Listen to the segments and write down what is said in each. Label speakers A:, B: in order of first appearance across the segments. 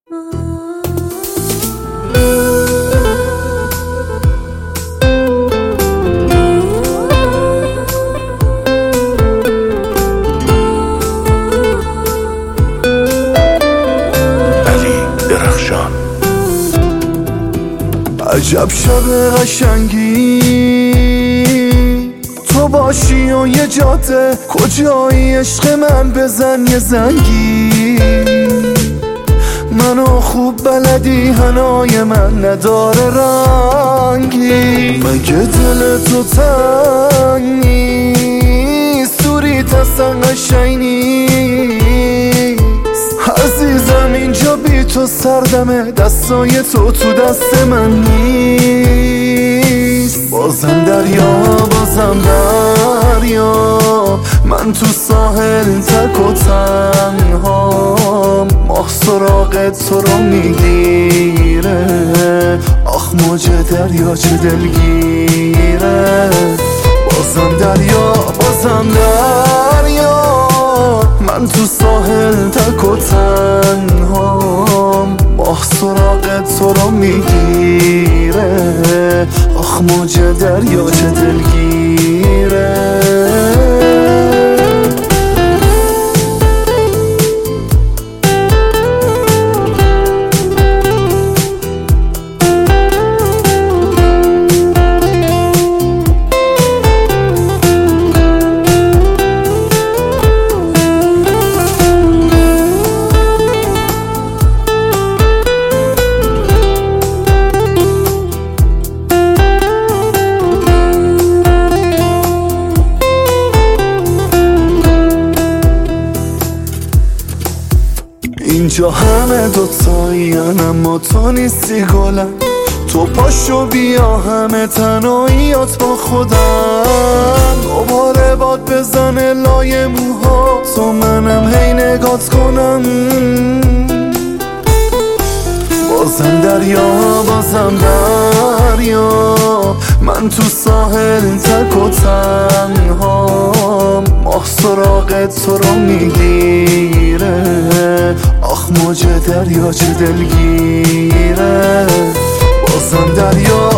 A: عجب شب قشنگی تو باشی و یه جاده کجایی عشق من بزن یه زنگی منو خوب بلدی هنای من نداره رنگی مگه دل تو تنگ نیست دوریت اصلا قشنگ نیست عزیزم اینجا بی تو سردمه دستای تو دست من نیست بازم دریا من تو ساحل تک و تنهام ماه سراغ تو رو میگیره آخ موج دریا چه دلگیره بازم دریا من تو ساحل تک و تنهام ماه سراغ تو رو میگیره آخ موج دریا چه دلگیره اینجا همه دوتایین اما تو نیستی گلم تو پاشو بیا همه تنهاییات با خودم دوباره باد بزنه لای موها تو منم هی نگات کنم بازم دریا من تو ساحل تک و تنهام ماه سراغ تو رو میگیره آخ موج دریا چه دلگیره بازم دریا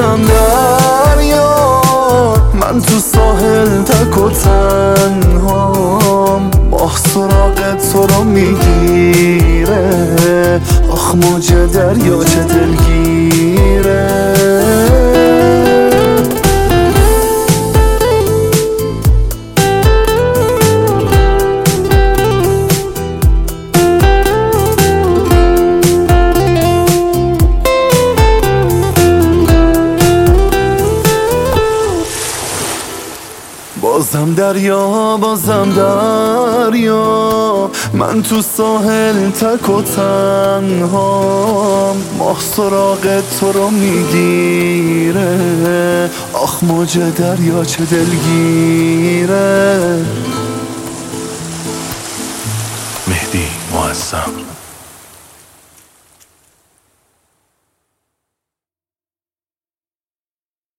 A: من تو ساحل تک و تنهام ماه سراغ تو رو میگیره آخ موج دریا چه دلگیره بازم دریا من تو ساحل تک و تنهام ماه سراغ تو رو میگیره آخ موج دریا چه دلگیره
B: مهدی معظم